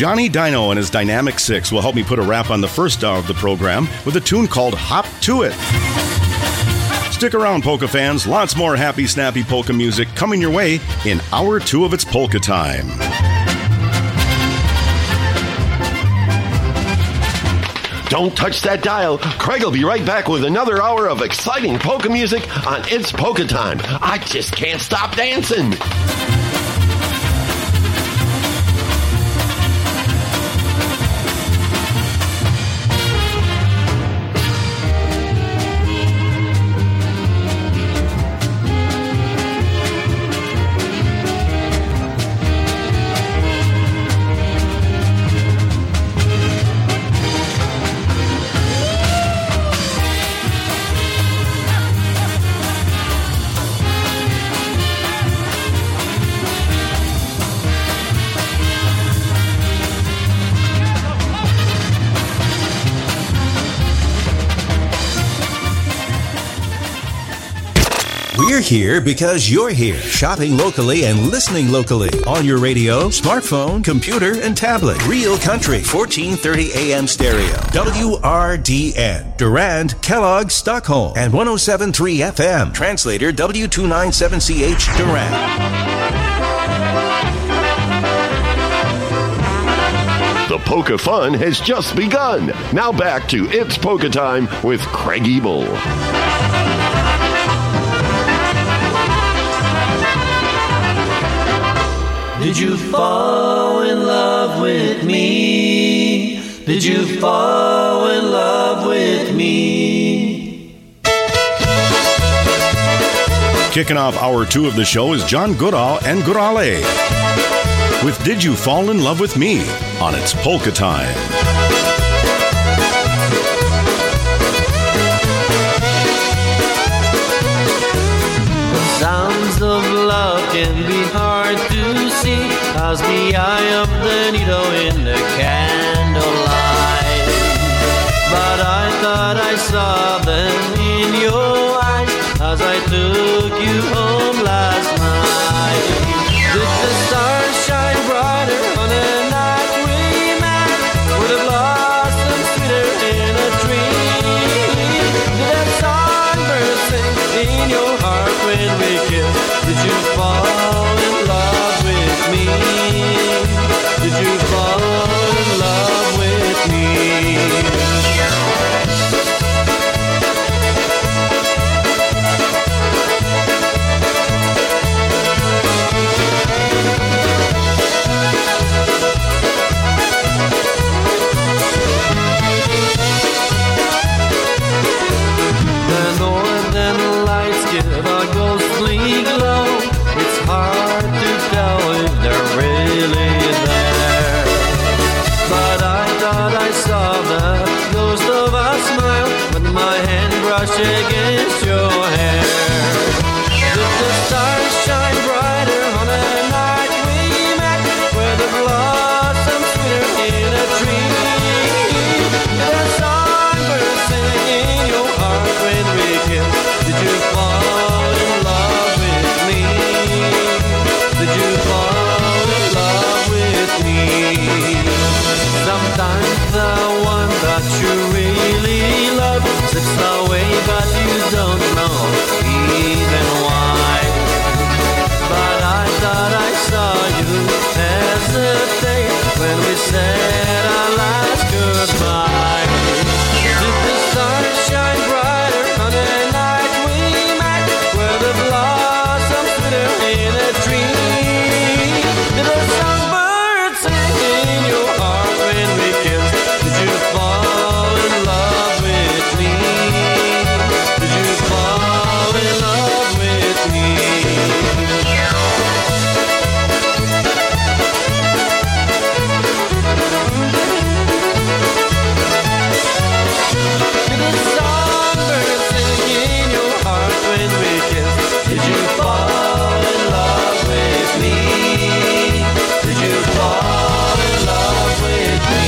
Johnny Dino and his Dynamic Six will help me put a wrap on the first hour of the program with a tune called Hop to It. Stick around, polka fans. Lots more happy, snappy polka music coming your way in Hour 2 of It's Polka Time. Don't touch that dial. Craig will be right back with another hour of exciting polka music on It's Polka Time. I just can't stop dancing. We're here because you're here, shopping locally and listening locally on your radio, smartphone, computer, and tablet. Real Country, 1430 AM stereo. WRDN, Durand, Kellogg, Stockholm, and 107.3 FM. Translator W297CH, Durand. The polka fun has just begun. Now back to It's Polka Time with Craig Ebel. Did you fall in love with me? Did you fall in love with me? Kicking off Hour 2 of the show is John Goodall and Gurale with Did You Fall in Love with Me on It's Polka Time. Sounds of love can be hard to see as the eye of the needle in the candlelight. But I thought I saw them in your eyes as I took you home last night. Did the stars shine brighter on a night we met? Were the blossoms sweeter in a tree? Did that songbird sing in your heart when we kissed? Did you fall in love with me? Did you fall in love with me? The northern lights give a ghostly glow. It's hard to tell if they're really there. But I thought I saw the ghost of a smile when my hand brushed against your hair. Did the stars shine brighter on a night we met, where the blossoms sweeter in a tree? Did a songbird sing in your heart when we kissed? Did you fall in love with me? Did you fall in love with me? Sometimes the one that you really love slips away, but you don't know even why. But I thought I saw you hesitate when we said our last goodbye. Did the stars shine brighter on a night we met, where the blossoms sweeter in a tree? Did a songbird sing in your heart when we kissed? Did you fall in love with me? Did you fall in love with me? Did a songbird sing in your heart when we kissed? Did you fall in love with me? Did you fall in love with me?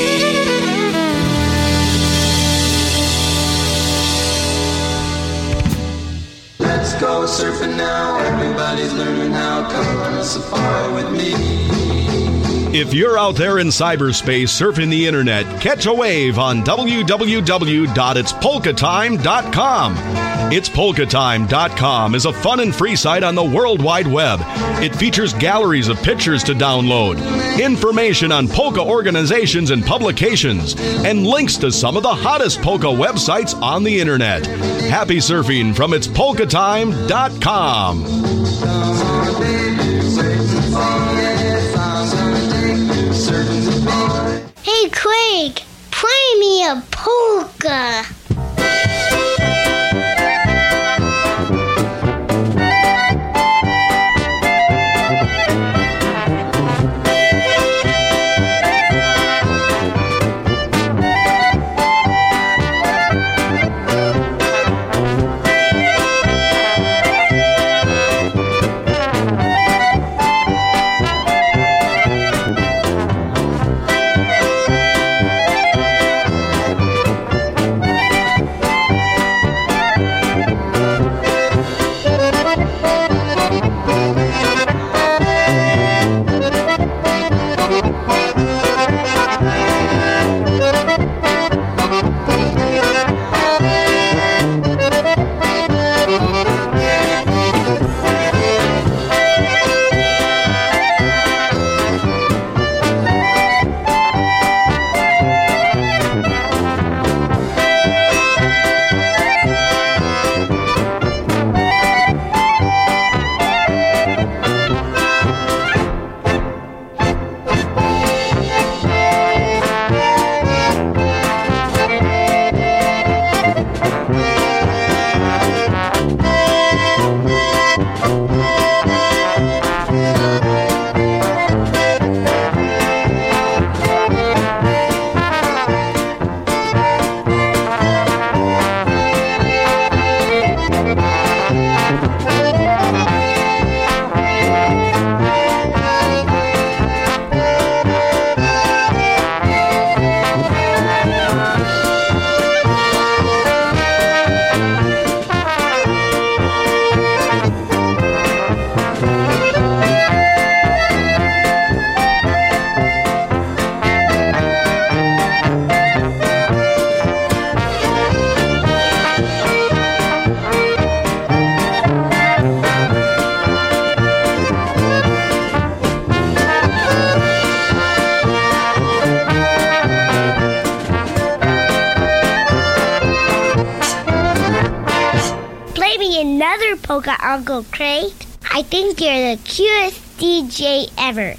Let's go surfing now. Everybody's learning how. Come on a safari with me. If you're out there in cyberspace surfing the internet, catch a wave on www.itspolkatime.com. Itspolkatime.com is a fun and free site on the World Wide Web. It features galleries of pictures to download, information on polka organizations and publications, and links to some of the hottest polka websites on the internet. Happy surfing from itspolkatime.com. Hey Craig, play me a polka. Polka Uncle Craig. I think you're the cutest DJ ever.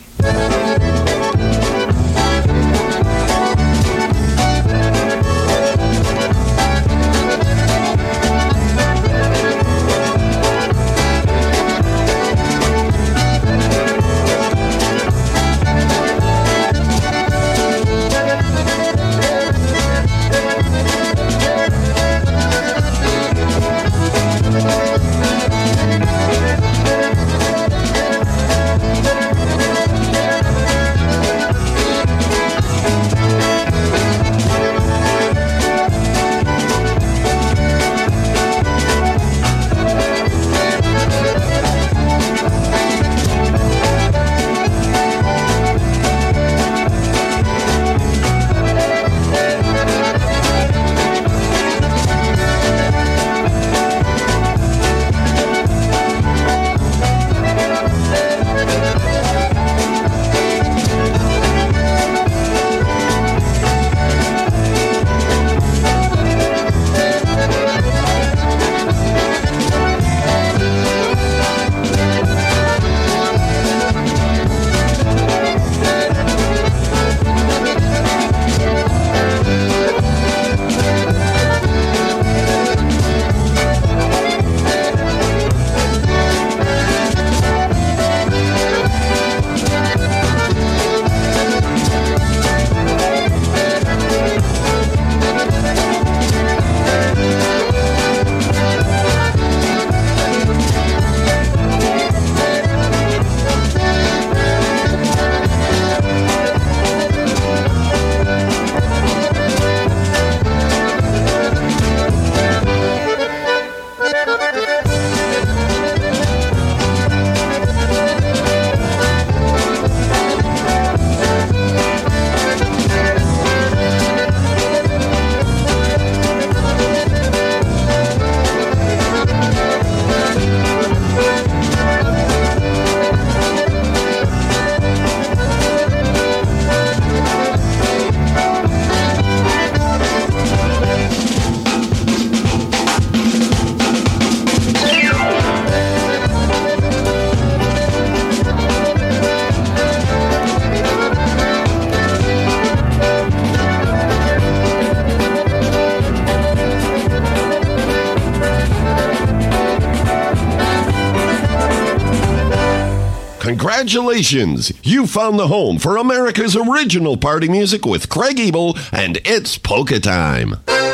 Congratulations! You found the home for America's original party music with Craig Ebel, and it's polka time.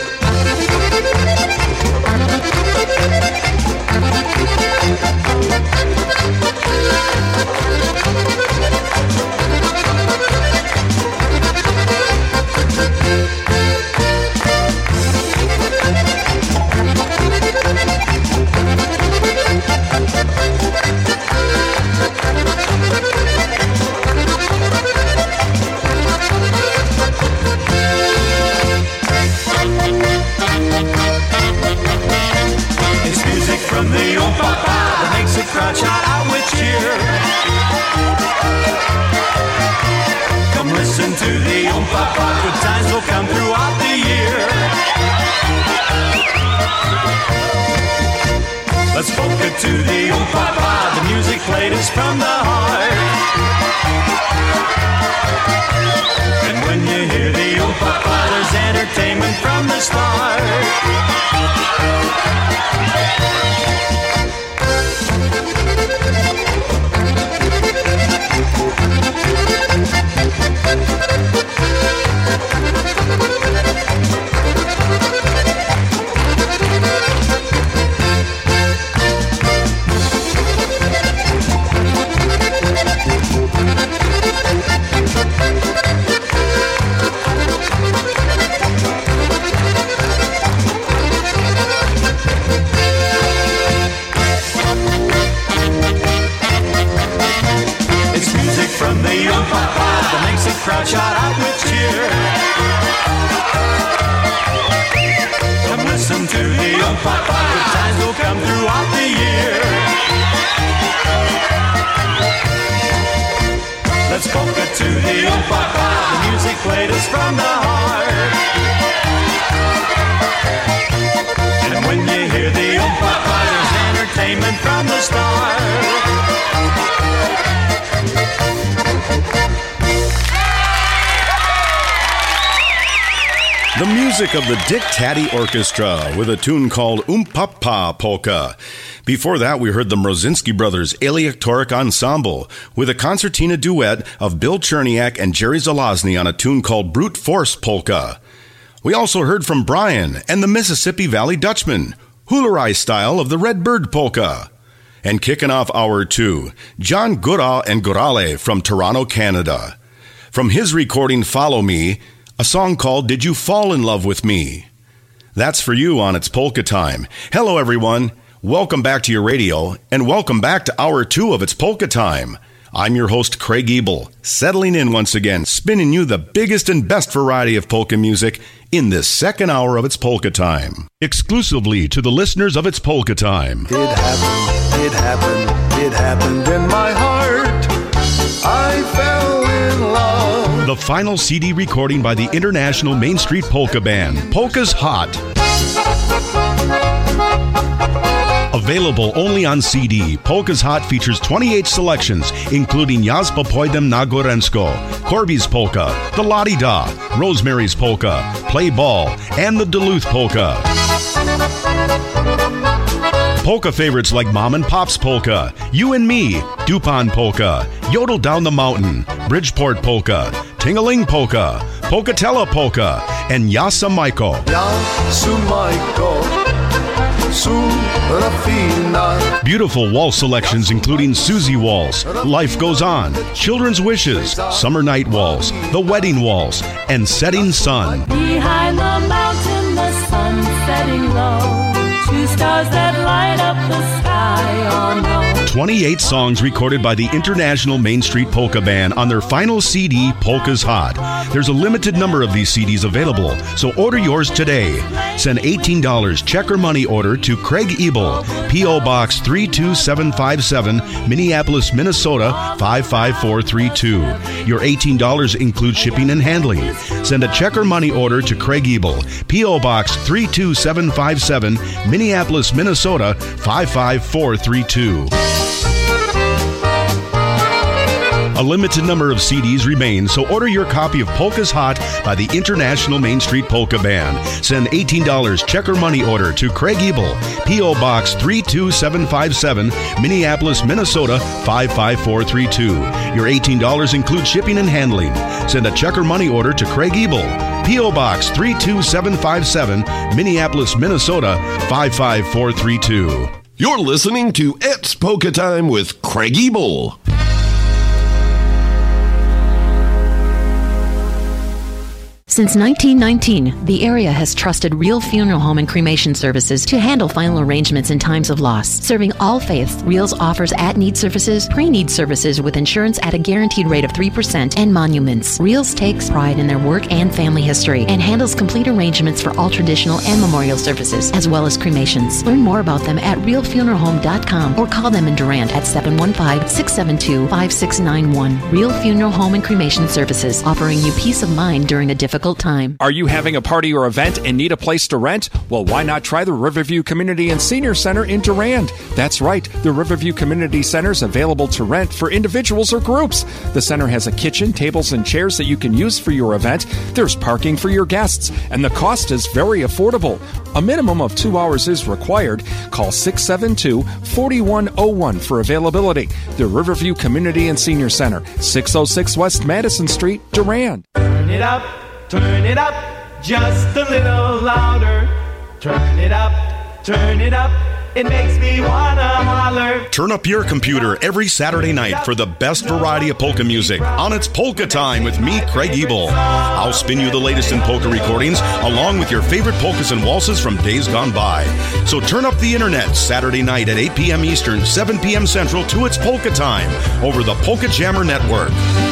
From the old papa that makes a crowd shout out with cheer. Come listen to the old papa, good times will come throughout the year. Let's polka to the old papa, the music played is from the heart. And when you hear the old papa, there's entertainment from the start. From the young papa that makes the crowd shout out with cheer. Come listen to the young papa, good times will come throughout the year. Let's polka to the young papa, the music played is from the heart. And when you hear the young papa, there's entertainment from the start. The music of the Dick Taddy Orchestra with a tune called Papa Polka. Before that, we heard the Mrozinski Brothers Aleatoric Ensemble with a concertina duet of Bill Cherniak and Jerry Zelazny on a tune called Brute Force Polka. We also heard from Brian and the Mississippi Valley Dutchman, Hularai style of the Red Bird Polka. And kicking off hour 2, John Goodall and Gorale from Toronto, Canada. From his recording Follow Me, a song called Did You Fall in Love with Me? That's for you on It's Polka Time. Hello, everyone. Welcome back to your radio, and welcome back to hour 2 of It's Polka Time. I'm your host, Craig Ebel, settling in once again, spinning you the biggest and best variety of polka music in this second hour of It's Polka Time. Exclusively to the listeners of It's Polka Time. It happened in my heart. I fell in love. The final CD recording by the International Main Street Polka Band, Polka's Hot. Available only on CD, Polka's Hot features 28 selections, including Jazz Popoidem na Gorensko, Corby's Polka, The Lottie Da, Rosemary's Polka, Play Ball, and the Duluth Polka. Polka favorites like Mom and Pop's Polka, You and Me, Dupont Polka, Yodel Down the Mountain, Bridgeport Polka, Ting-a-Ling Polka, Polkatella Polka, and Yasa Maiko. Beautiful waltz selections including Susie Waltz, Life Goes On, Children's Wishes, Summer Night Waltz, The Wedding Waltz, and Setting Sun. Behind the mountain, the sun setting low. 2 stars that light up the sky on low. 28 songs recorded by the International Main Street Polka Band on their final CD, Polka's Hot. There's a limited number of these CDs available, so order yours today. Send $18 check or money order to Craig Ebel, P.O. Box 32757, Minneapolis, Minnesota 55432. Your $18 includes shipping and handling. Send a check or money order to Craig Ebel, P.O. Box 32757, Minneapolis, Minnesota 55432. A limited number of CDs remain, so order your copy of Polka's Hot by the International Main Street Polka Band. Send $18 check or money order to Craig Ebel, P.O. Box 32757, Minneapolis, Minnesota 55432. Your $18 includes shipping and handling. Send a check or money order to Craig Ebel, P.O. Box 32757, Minneapolis, Minnesota 55432. You're listening to It's Polka Time with Craig Ebel. Since 1919, the area has trusted Real Funeral Home and Cremation Services to handle final arrangements in times of loss. Serving all faiths, Reals offers at-need services, pre-need services with insurance at a guaranteed rate of 3%, and monuments. Reals takes pride in their work and family history and handles complete arrangements for all traditional and memorial services, as well as cremations. Learn more about them at realfuneralhome.com or call them in Durant at 715-672-5691. Real Funeral Home and Cremation Services, offering you peace of mind during a difficult time. Are you having a party or event and need a place to rent? Well, why not try the Riverview Community and Senior Center in Durand? That's right, the Riverview Community Center is available to rent for individuals or groups. The center has a kitchen, tables, and chairs that you can use for your event. There's parking for your guests, and the cost is very affordable. A minimum of 2 hours is required. Call 672-4101 for availability. The Riverview Community and Senior Center, 606 West Madison Street, Durand. Turn it up, just a little louder. Turn it up, it makes me wanna holler. Turn up your computer every Saturday night for the best variety of polka music on It's Polka Time with me, Craig Ebel. I'll spin you the latest in polka recordings along with your favorite polkas and waltzes from days gone by. So turn up the internet Saturday night at 8 p.m. Eastern, 7 p.m. Central to It's Polka Time over the Polka Jammer Network.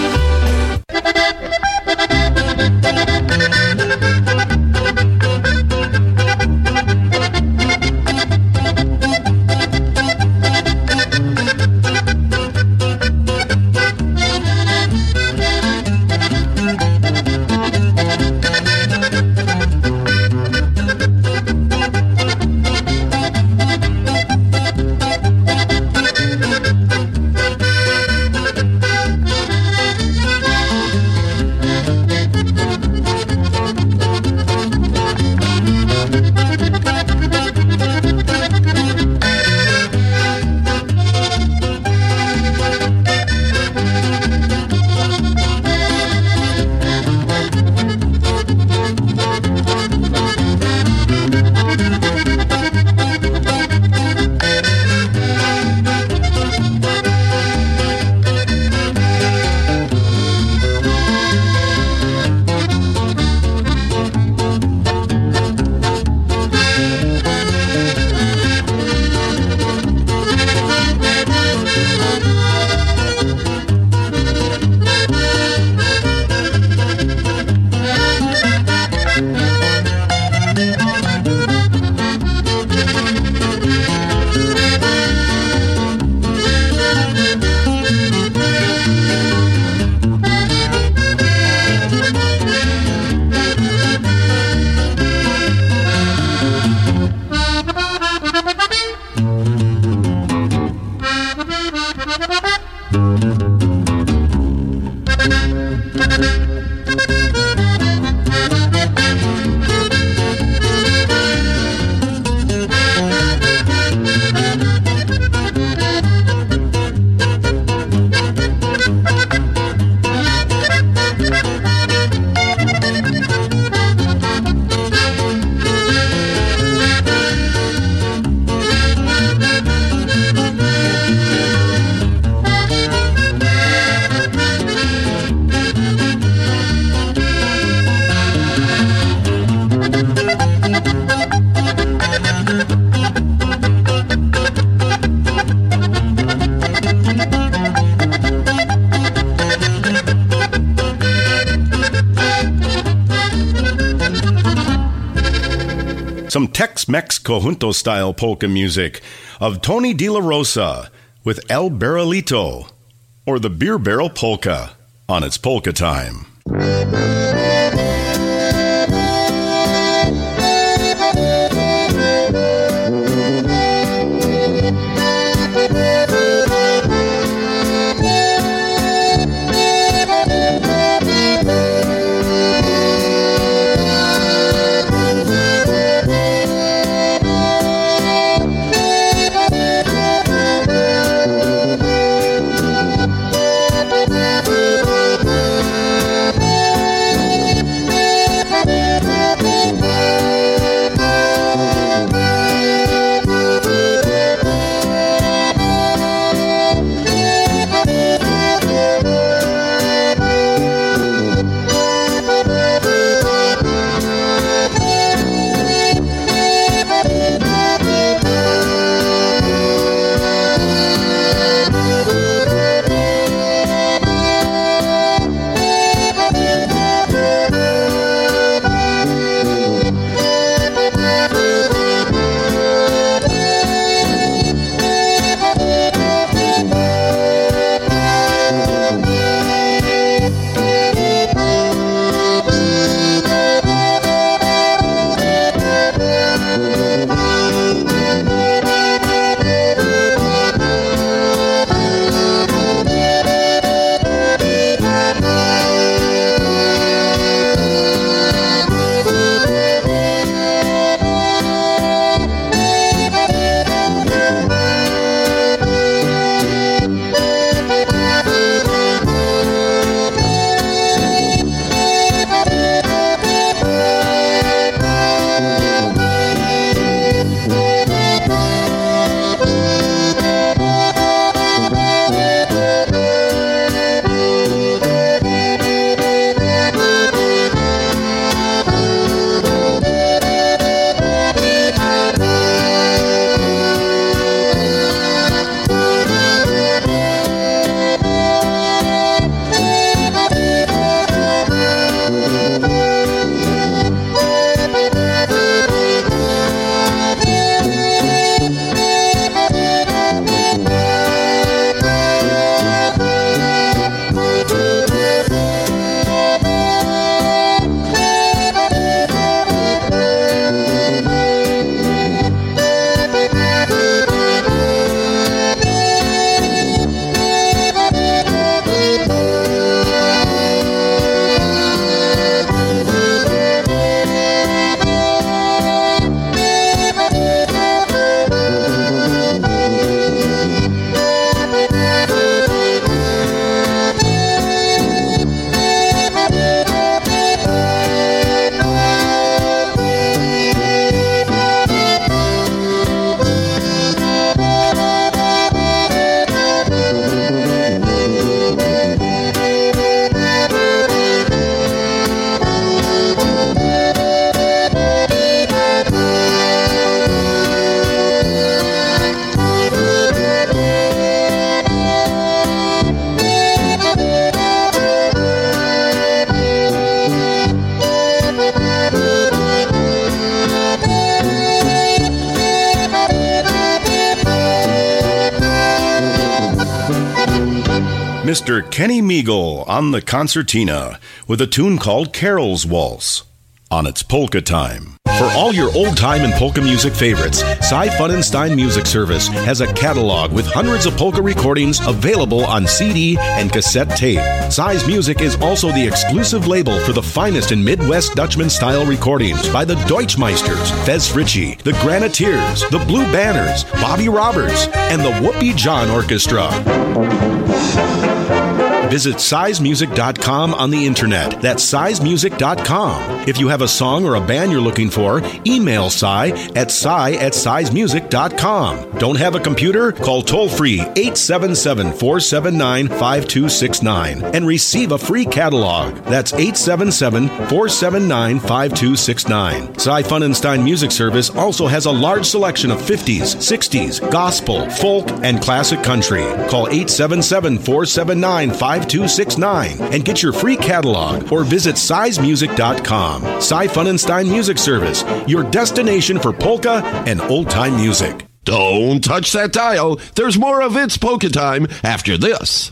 Some Tex-Mex conjunto-style polka music of Tony De La Rosa with El Barrilito, or the Beer Barrel Polka, on It's Polka Time. Mr. Kenny Meagle on the concertina with a tune called Carol's Waltz on its Polka Time. For all your old-time and polka music favorites, Cy Funenstein Music Service has a catalog with hundreds of polka recordings available on CD and cassette tape. Cy's Music is also the exclusive label for the finest in Midwest Dutchman-style recordings by the Deutschmeisters, Fez Ritchie, the Graniteers, the Blue Banners, Bobby Roberts, and the Whoopi John Orchestra. Visit sizemusic.com on the internet. That's sizemusic.com. If you have a song or a band you're looking for, email Cy at sizemusic.com. Don't have a computer? Call toll-free 877-479-5269 and receive a free catalog. That's 877-479-5269. Cy Funenstein Music Service also has a large selection of 50s, 60s, gospel, folk, and classic country. Call 877-479-5269 and get your free catalog or visit sizemusic.com. Cy Funenstein Music Service, your destination for polka and old-time music. Don't touch that dial. There's more of It's Polka Time after this.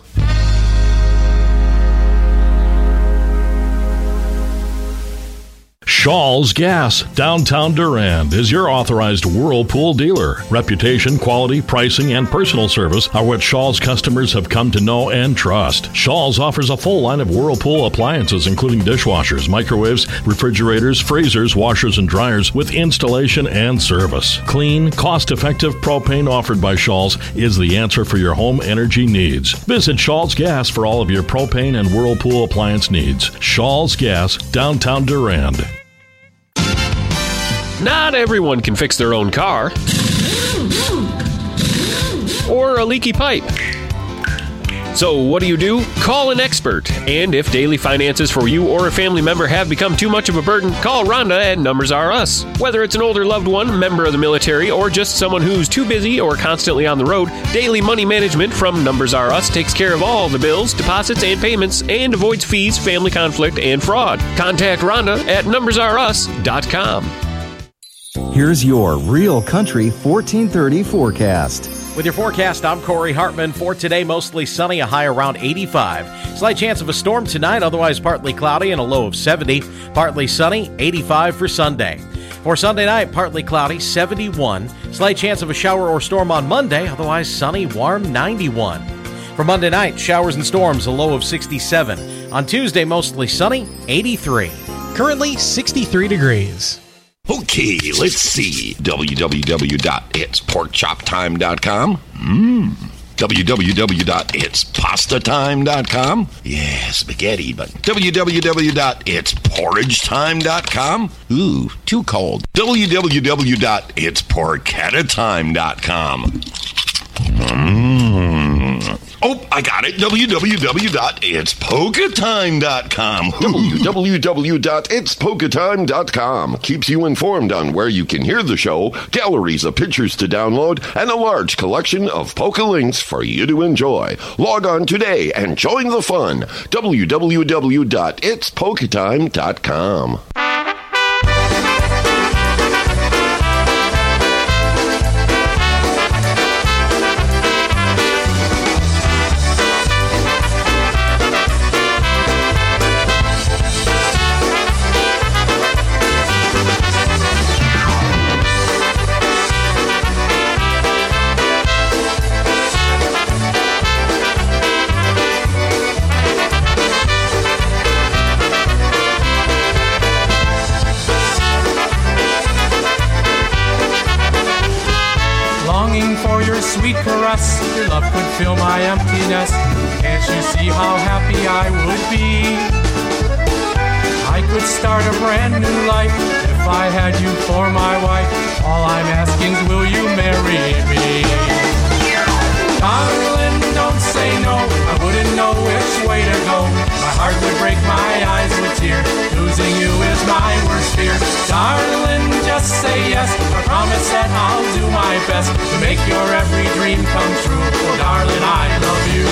Shaw's Gas, downtown Durand, is your authorized Whirlpool dealer. Reputation, quality, pricing, and personal service are what Shaw's customers have come to know and trust. Shaw's offers a full line of Whirlpool appliances, including dishwashers, microwaves, refrigerators, freezers, washers, and dryers, with installation and service. Clean, cost-effective propane offered by Shaw's is the answer for your home energy needs. Visit Shaw's Gas for all of your propane and Whirlpool appliance needs. Shaw's Gas, downtown Durand. Not everyone can fix their own car or a leaky pipe. So what do? Call an expert. And if daily finances for you or a family member have become too much of a burden, call Rhonda at Numbers R Us. Whether it's an older loved one, member of the military, or just someone who's too busy or constantly on the road, Daily Money Management from Numbers R Us takes care of all the bills, deposits, and payments and avoids fees, family conflict, and fraud. Contact Rhonda at numbersrus.com. Here's your Real Country 1430 forecast. With your forecast, I'm Corey Hartman. For today, mostly sunny, a high around 85. Slight chance of a storm tonight, otherwise partly cloudy and a low of 70. Partly sunny, 85 for Sunday. For Sunday night, partly cloudy, 71. Slight chance of a shower or storm on Monday, otherwise sunny, warm, 91. For Monday night, showers and storms, a low of 67. On Tuesday, mostly sunny, 83. Currently, 63 degrees. Okay, let's see. www.itsporkchoptime.com. www.itspastatime.com. Yeah, spaghetti, but www.itsporridgetime.com. Ooh, too cold. www.itsporcatatime.com. Oh, I got it. www.itspolkatime.com. www.itspolkatime.com keeps you informed on where you can hear the show, galleries of pictures to download, and a large collection of polka links for you to enjoy. Log on today and join the fun. www.itspolkatime.com. Sweet caress, your love could fill my emptiness. Can't you see how happy I would be? I could start a brand new life if I had you for my wife. All I'm asking is, will you marry me? Darling, don't say no, I wouldn't know which way to go. My heart would break, my eyes would tear. Losing you is my worst fear. Darling, just say yes, I promise that I'll do my best to make your every dream come true. Oh, darling, I love you.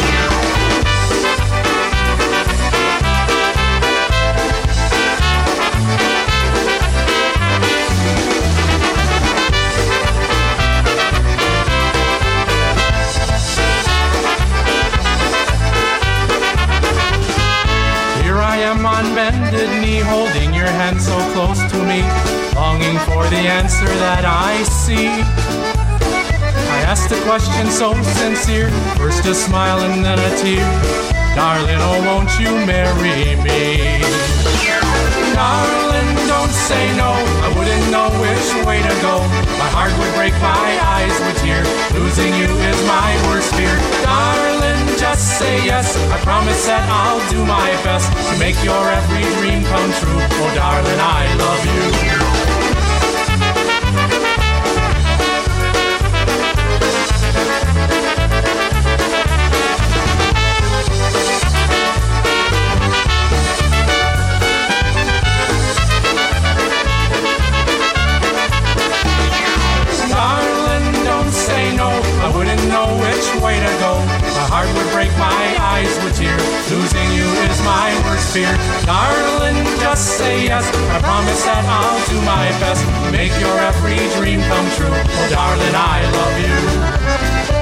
holding your hand so close to me, longing for the answer that I see. I asked a question so sincere, first a smile and then a tear. Darling, oh, won't you marry me? Darling, don't say no, I wouldn't know which way to go. My heart would break, my eyes would tear. Losing you is my worst fear. Darling, just say yes, I promise that I'll do my best to make your every dream come true. Oh, darling, I love you. I wouldn't know which way to go. My heart would break, my eyes would tear. Losing you is my worst fear. Darling, just say yes, I promise that I'll do my best to make your every dream come true. Oh, darling, I love you.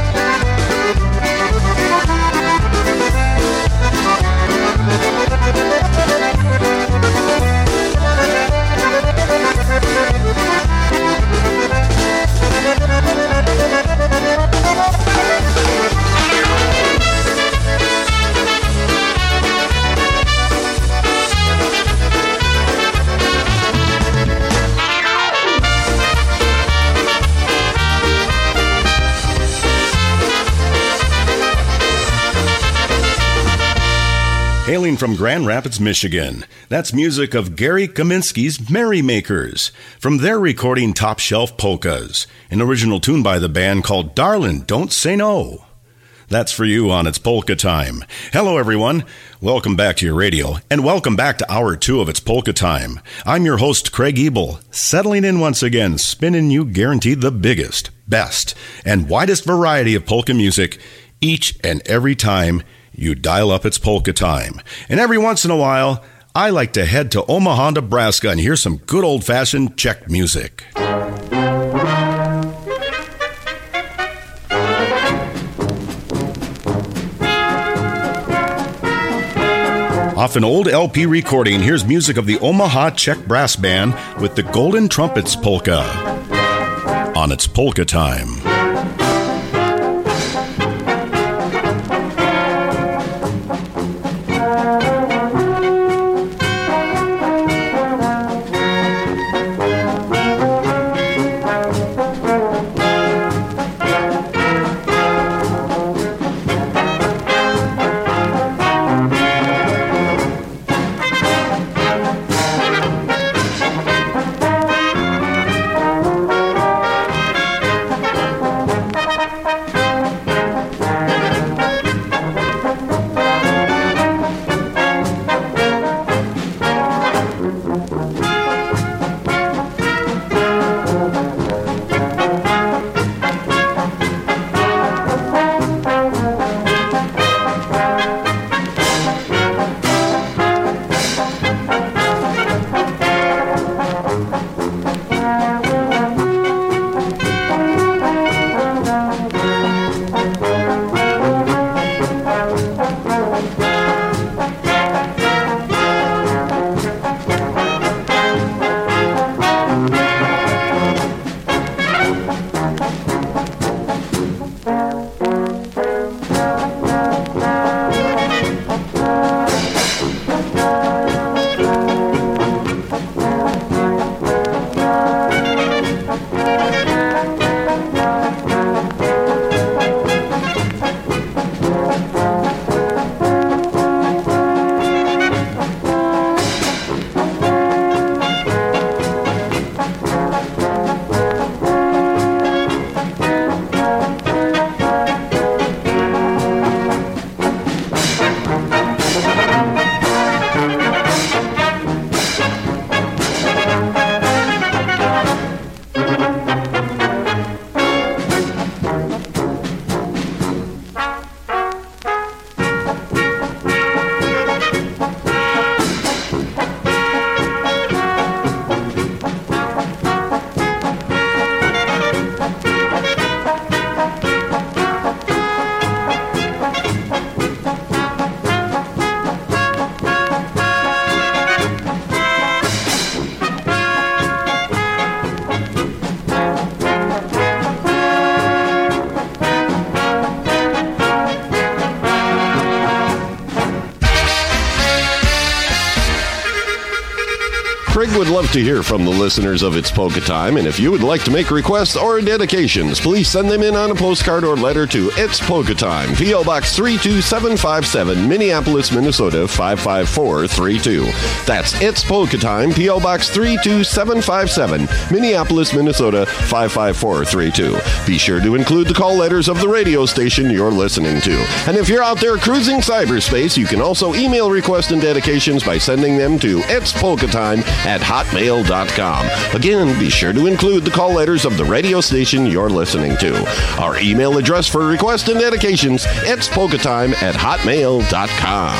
Hailing from Grand Rapids, Michigan, that's music of Gary Kaminsky's Merrymakers from their recording Top Shelf Polkas, an original tune by the band called Darlin', Don't Say No. That's for you on It's Polka Time. Hello, everyone. Welcome back to your radio, and welcome back to Hour 2 of It's Polka Time. I'm your host, Craig Ebel, settling in once again, spinning you guaranteed the biggest, best, and widest variety of polka music each and every time you dial up It's Polka Time. And every once in a while, I like to head to Omaha, Nebraska and hear some good old-fashioned Czech music. Off an old LP recording, here's music of the Omaha Czech Brass Band with the Golden Trumpets Polka on It's Polka Time. Craig would love to hear from the listeners of It's Polka Time, and if you would like to make requests or dedications, please send them in on a postcard or letter to It's Polka Time, P.O. Box 32757, Minneapolis, Minnesota 55432. That's It's Polka Time, P.O. Box 32757, Minneapolis, Minnesota 55432. Be sure to include the call letters of the radio station you're listening to. And if you're out there cruising cyberspace, you can also email requests and dedications by sending them to itspolkatime@hotmail.com. Again, be sure to include the call letters of the radio station you're listening to. Our email address for requests and dedications, itspolkatime@hotmail.com.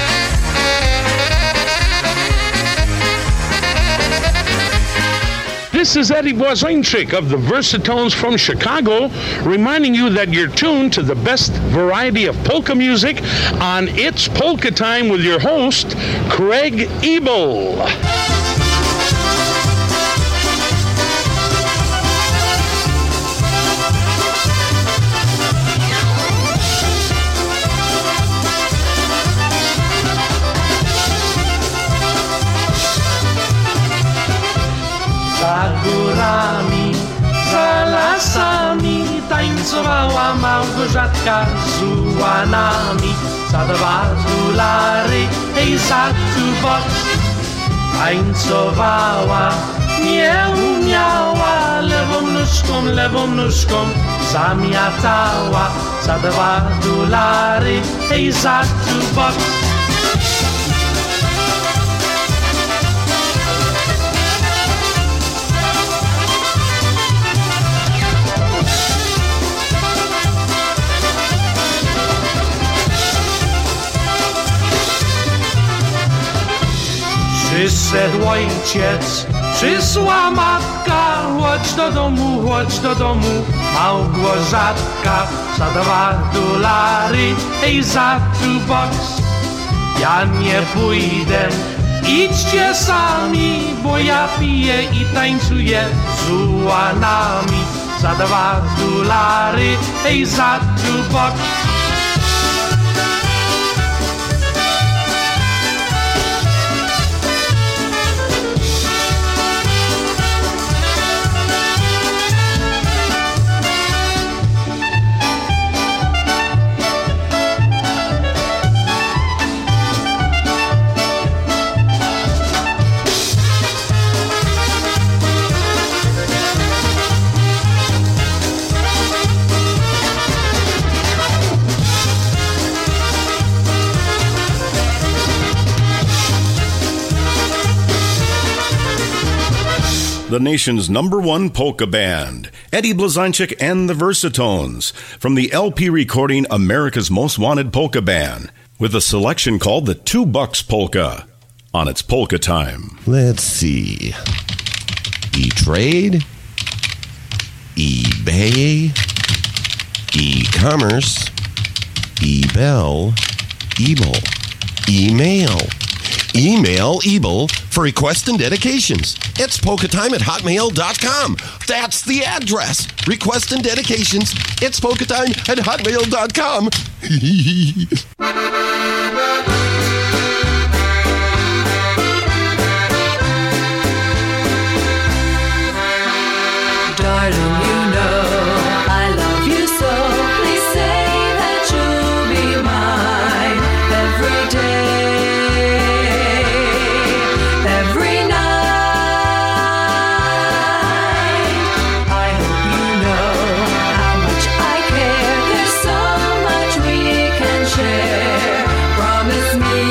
This is Eddie Bozinchik of the Versatones from Chicago, reminding you that you're tuned to the best variety of polka music on It's Polka Time with your host, Craig Ebel. Za górami, za lasami tańcowała Małgorzatka z ułanami. Za $2, hej, za $2. Tańcowała, nie umiała, lewą nóżką zamiatała. Za $2, hej, za $2. Przyszedł ojciec, przyszła matka, chodź do domu, Małgorzatka, za $2, hej, za $2. Ja nie pójdę, idźcie sami, bo ja piję i tańcuję z ułanami, za $2, hej, za $2. The nation's #1 polka band, Eddie Blazonczyk and the Versatones, from the LP recording America's Most Wanted Polka Band, with a selection called the $2 Polka on It's Polka Time. Let's see. E-Trade, eBay, e-commerce, eBell, Ebel, email. Email Ebel for requests and dedications. It's polkatime@hotmail.com. That's the address. Requests and dedications. It's polkatime@hotmail.com. Darling, you know I love you so. Please say that you'll be mine every day. Promise me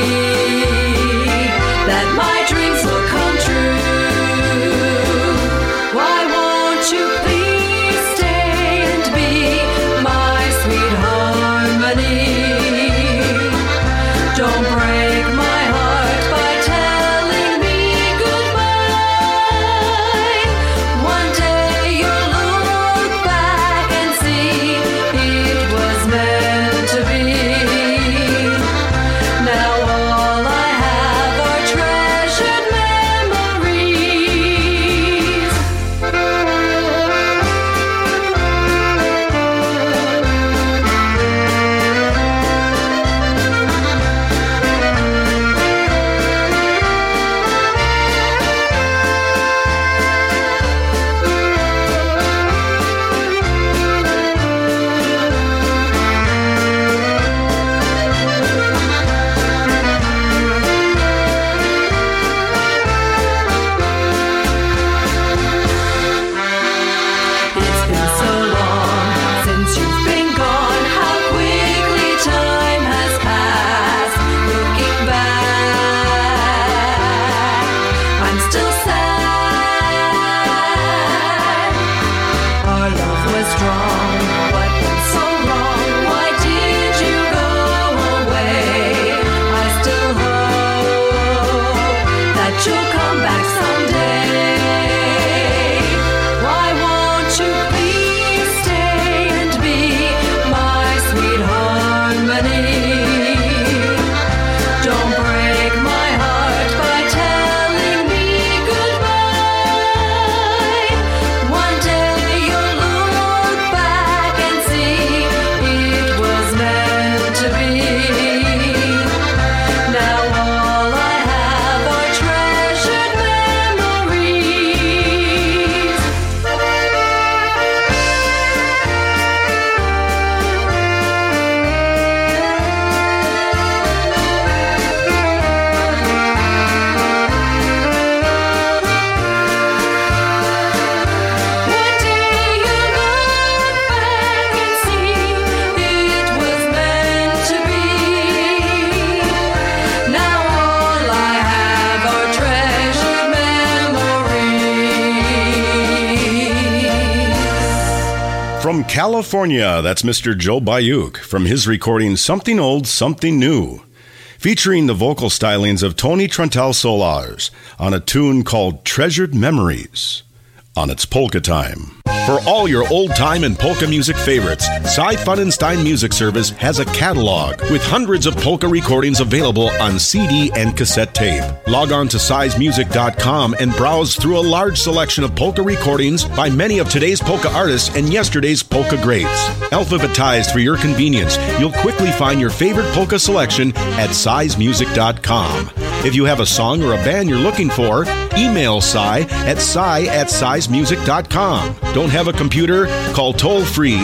California, that's Mr. Joe Bayuk from his recording Something Old, Something New, featuring the vocal stylings of Tony Trontel Solars on a tune called Treasured Memories on its Polka Time. For all your old-time and polka music favorites, Cy Funenstein Music Service has a catalog with hundreds of polka recordings available on CD and cassette tape. Log on to sizemusic.com and browse through a large selection of polka recordings by many of today's polka artists and yesterday's polka greats. Alphabetized for your convenience, you'll quickly find your favorite polka selection at sizemusic.com. If you have a song or a band you're looking for, email Cy at sizemusic.com. Don't have a computer? Call toll-free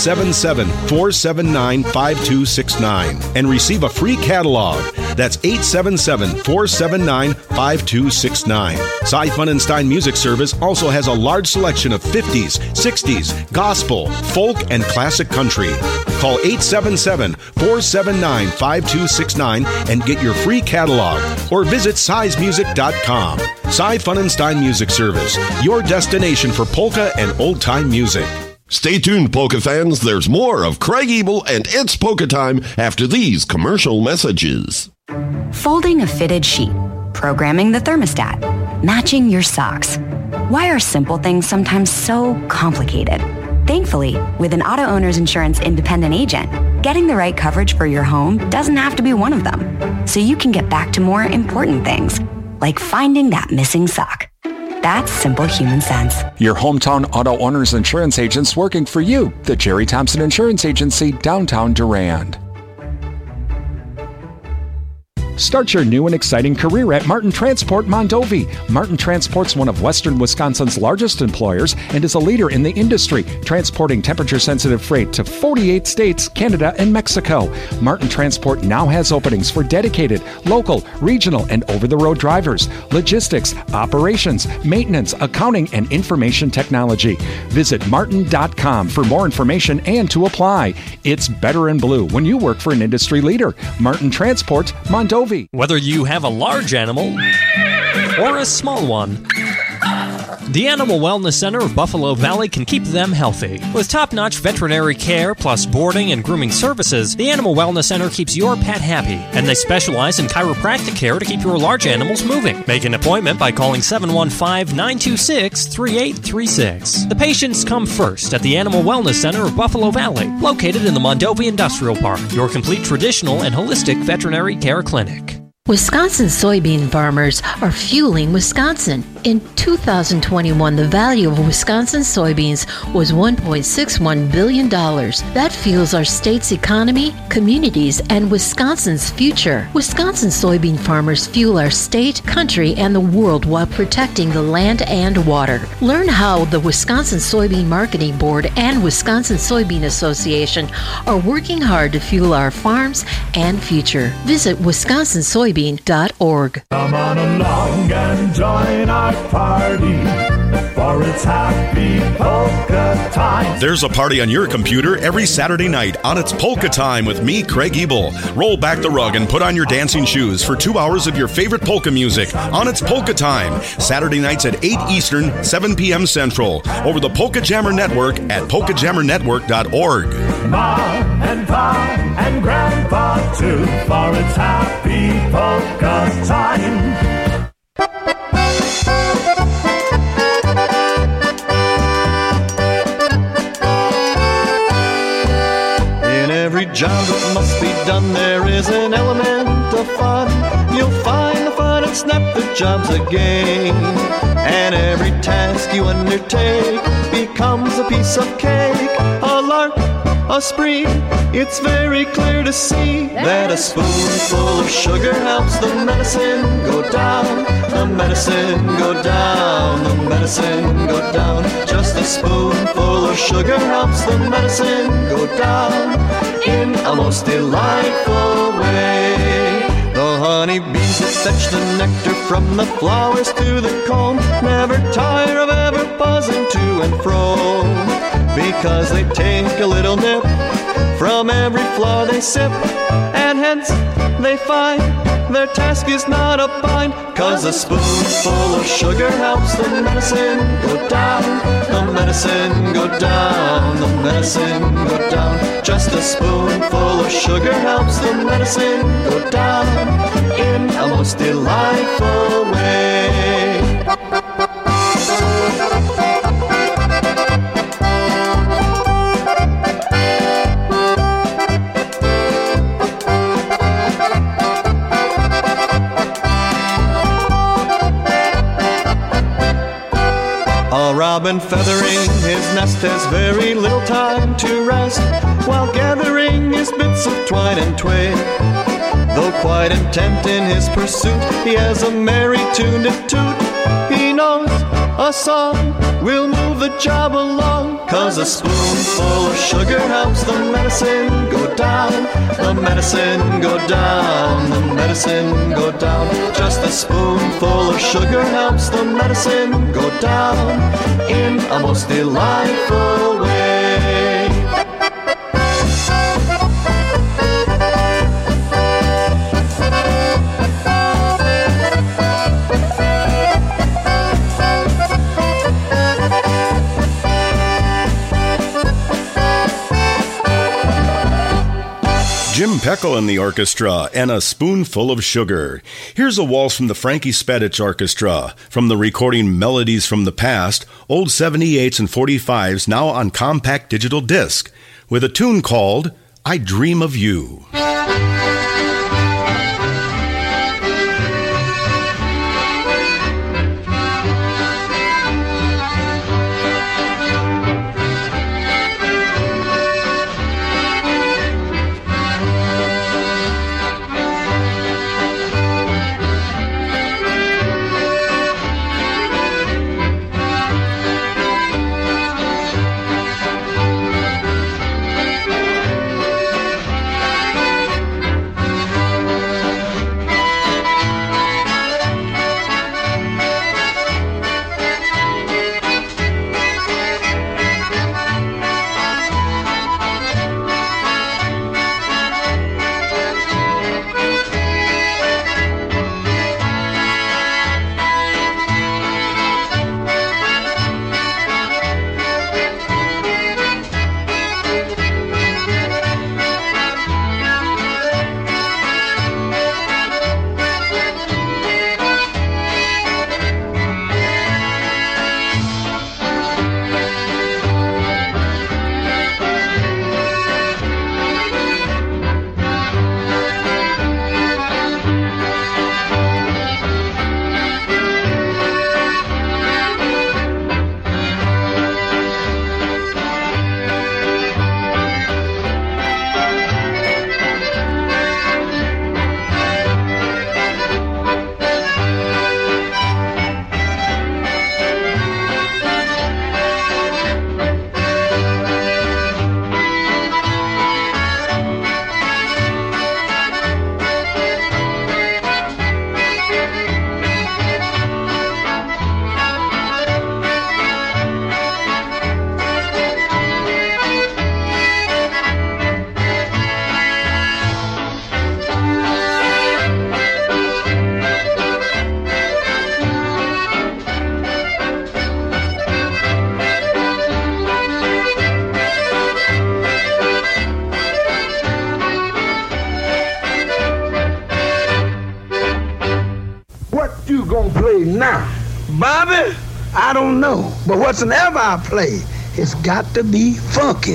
877-479-5269 and receive a free catalog. That's 877-479-5269. Cy Funenstein Music Service also has a large selection of 50s, 60s, gospel, folk, and classic country. Call 877-479-5269 and get your free catalog, or visit sizemusic.com. Cy Funenstein Music Service, your destination for polka and old-time music. Stay tuned, polka fans. There's more of Craig Ebel and It's Polka Time after these commercial messages. Folding a fitted sheet, programming the thermostat, matching your socks. Why are simple things sometimes so complicated? Thankfully, with an Auto Owners Insurance independent agent, getting the right coverage for your home doesn't have to be one of them. So you can get back to more important things, like finding that missing sock. That's simple human sense. Your hometown Auto Owners Insurance agents working for you. The Jerry Thompson Insurance Agency, downtown Durand. Start your new and exciting career at Martin Transport Mondovi. Martin Transport's one of Western Wisconsin's largest employers and is a leader in the industry, transporting temperature-sensitive freight to 48 states, Canada, and Mexico. Martin Transport now has openings for dedicated, local, regional, and over-the-road drivers, logistics, operations, maintenance, accounting, and information technology. Visit martin.com for more information and to apply. It's better in blue when you work for an industry leader. Martin Transport Mondovi. Whether you have a large animal or a small one, the Animal Wellness Center of Buffalo Valley can keep them healthy. With top-notch veterinary care plus boarding and grooming services, the Animal Wellness Center keeps your pet happy, and they specialize in chiropractic care to keep your large animals moving. Make an appointment by calling 715-926-3836. The patients come first at the Animal Wellness Center of Buffalo Valley, located in the Mondovi Industrial Park, your complete traditional and holistic veterinary care clinic. Wisconsin soybean farmers are fueling Wisconsin. In 2021, the value of Wisconsin soybeans was $1.61 billion. That fuels our state's economy, communities, and Wisconsin's future. Wisconsin soybean farmers fuel our state, country, and the world while protecting the land and water. Learn how the Wisconsin Soybean Marketing Board and Wisconsin Soybean Association are working hard to fuel our farms and future. Visit wisconsinsoybean.org. Come on along and join our party, for it's happy polka time. There's a party on your computer every Saturday night on It's Polka Time with me, Craig Ebel. Roll back the rug and put on your dancing shoes for 2 hours of your favorite polka music on It's Polka Time. Saturday nights at 8 Eastern, 7 p.m. Central, over the Polka Jammer Network at polkajammernetwork.org. Ma and Pa and Grandpa too, for it's happy polka time. In every job that must be done, there is an element of fun. You'll find the fun and snap the job's a game. And every task you undertake becomes a piece of cake, a lark, a spree. It's very clear to see that a spoonful of sugar helps the medicine go down, the medicine go down, the medicine go down. Just a spoonful of sugar helps the medicine go down in a most delightful way. The honeybees that fetch the nectar from the flowers to the comb never tire of ever buzzing to and fro, because they take a little nip from every flower they sip, and hence they find their task is not a bind, 'cause a spoonful of sugar helps the medicine go down, the medicine go down, the medicine go down. Just a spoonful of sugar helps the medicine go down in a most delightful way. A robin feathering his nest has very little time to rest, while gathering his bits of twine and twig. Though quite intent in his pursuit, he has a merry tune to toot. He knows a song will move the job along, 'cause a spoonful of sugar helps the medicine go down, the medicine go down, the medicine go down. Just a spoonful of sugar helps the medicine go down in a most delightful way. Jim Peckel in the orchestra, and A Spoonful of Sugar. Here's a waltz from the Frankie Spedich Orchestra, from the recording Melodies from the Past, old 78s and 45s now on compact digital disc, with a tune called I Dream of You. Now, Bobby, I don't know, but whatsoever I play, it's got to be funky.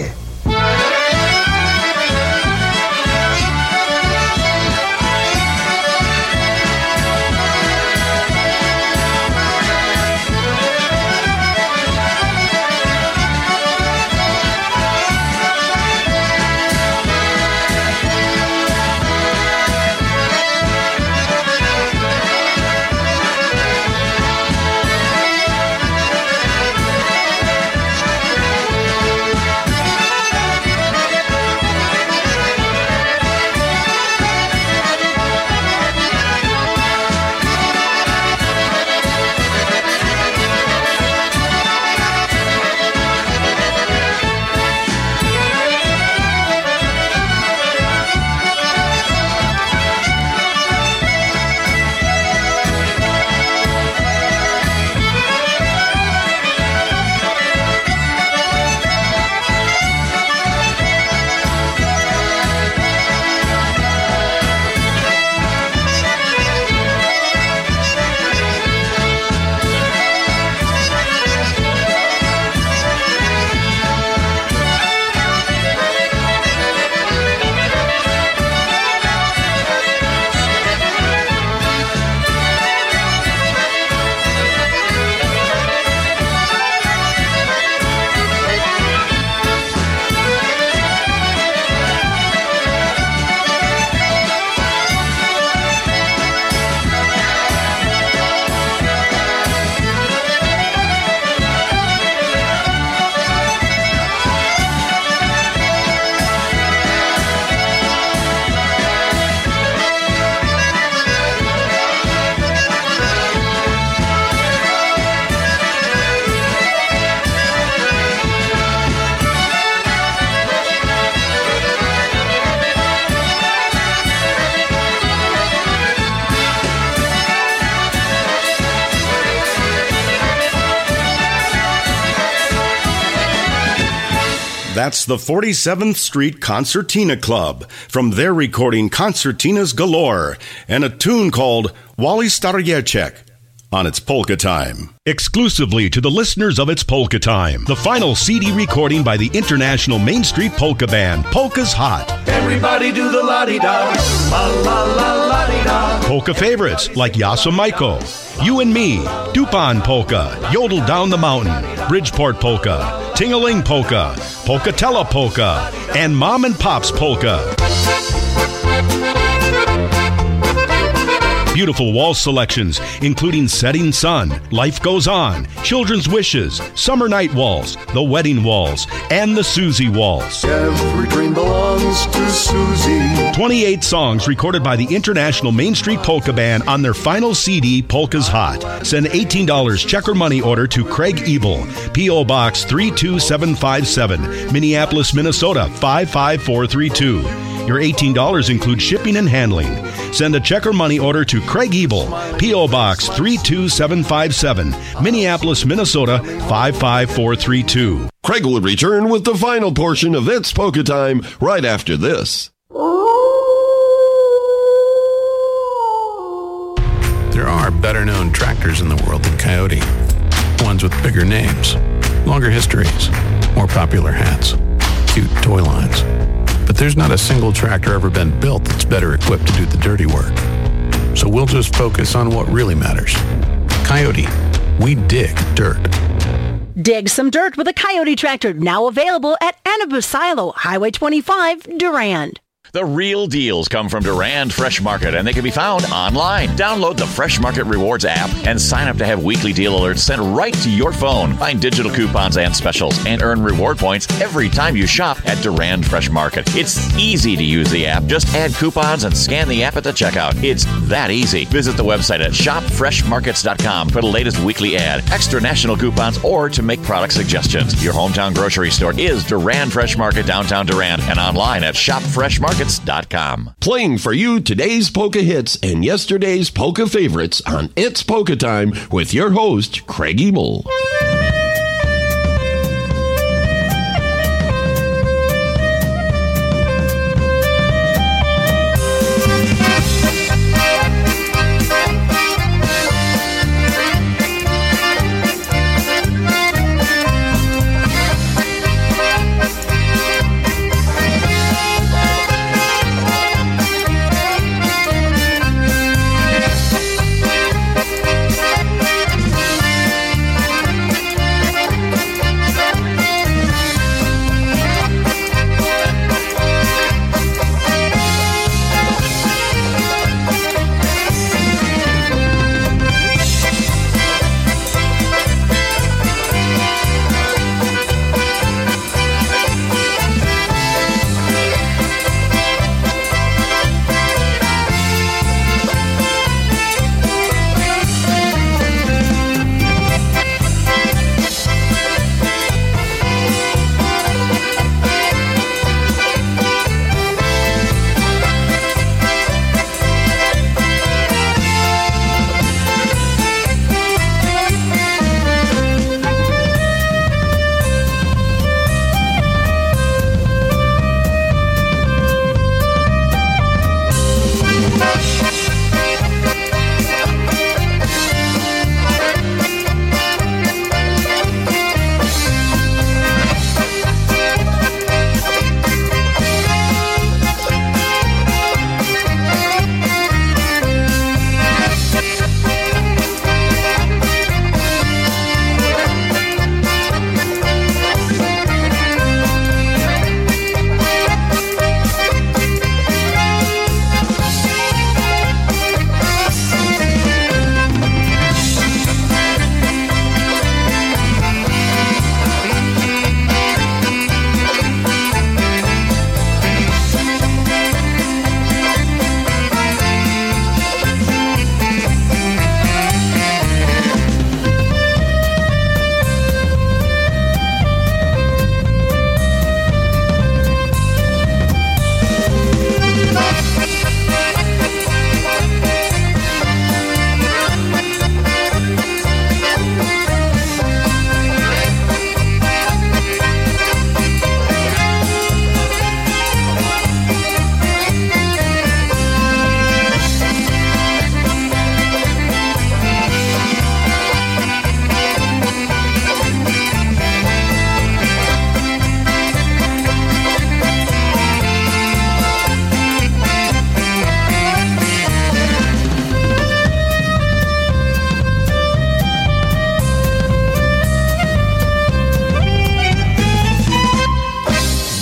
That's the 47th Street Concertina Club. From their recording Concertinas Galore and a tune called Wally Staryechek on It's Polka Time. Exclusively to the listeners of It's Polka Time, the final CD recording by the International Main Street Polka Band, Polka's Hot. Everybody do the la-di-da, la-la-la-la-di-da. Polka favorites like Yasa Maiko, You and Me, Dupan Polka, Yodel Down the Mountain, Bridgeport Polka, Ting-a-Ling Polka, Polkatella Polka, and Mom and Pop's Polka. Beautiful waltz selections, including Setting Sun, Life Goes On, Children's Wishes, Summer Night Waltz, The Wedding Waltz, and the Susie Waltz. Every dream belongs to Susie. 28 songs recorded by the International Main Street Polka Band on their final CD, Polka's Hot. Send $18 check or money order to Craig Ebel, P.O. Box 32757, Minneapolis, Minnesota 55432. Your $18 includes shipping and handling. Send a check or money order to Craig Ebel, P.O. Box 32757, Minneapolis, Minnesota 55432. Craig will return with the final portion of It's Polka Time right after this. There are better-known tractors in the world than Coyote. Ones with bigger names, longer histories, more popular hats, cute toy lines. But there's not a single tractor ever been built that's better equipped to do the dirty work. So we'll just focus on what really matters. Coyote, we dig dirt. Dig some dirt with a Coyote tractor, now available at Anabu Silo, Highway 25, Durand. The real deals come from Durand Fresh Market, and they can be found online. Download the Fresh Market Rewards app and sign up to have weekly deal alerts sent right to your phone. Find digital coupons and specials and earn reward points every time you shop at Durand Fresh Market. It's easy to use the app. Just add coupons and scan the app at the checkout. It's that easy. Visit the website at shopfreshmarkets.com for the latest weekly ad, extra national coupons, or to make product suggestions. Your hometown grocery store is Durand Fresh Market, downtown Durand, and online at shopfreshmarkets.com. Playing for you today's polka hits and yesterday's polka favorites on It's Polka Time with your host, Craig Ebel.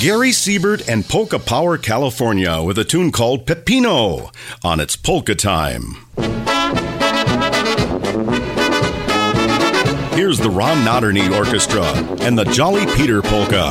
Gary Siebert and Polka Power California with a tune called Pepino on It's Polka Time. Here's the Ron Notterny Orchestra and the Jolly Peter Polka.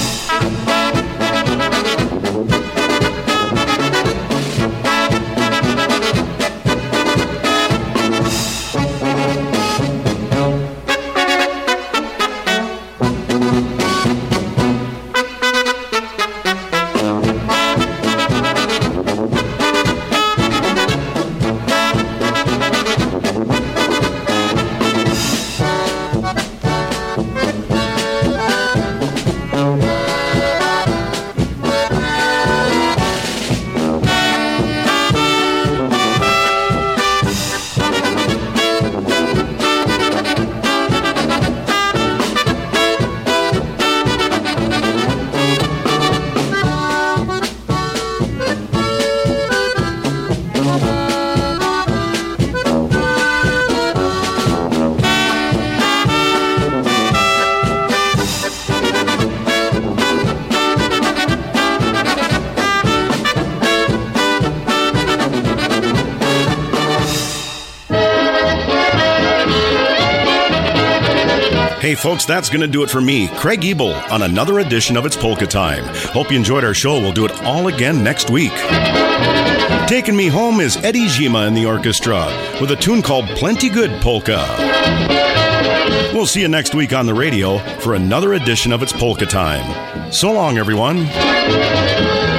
Hey folks, that's going to do it for me, Craig Ebel, on another edition of It's Polka Time. Hope you enjoyed our show. We'll do it all again next week. Taking me home is Eddie Zima in the orchestra with a tune called Plenty Good Polka. We'll see you next week on the radio for another edition of It's Polka Time. So long, everyone.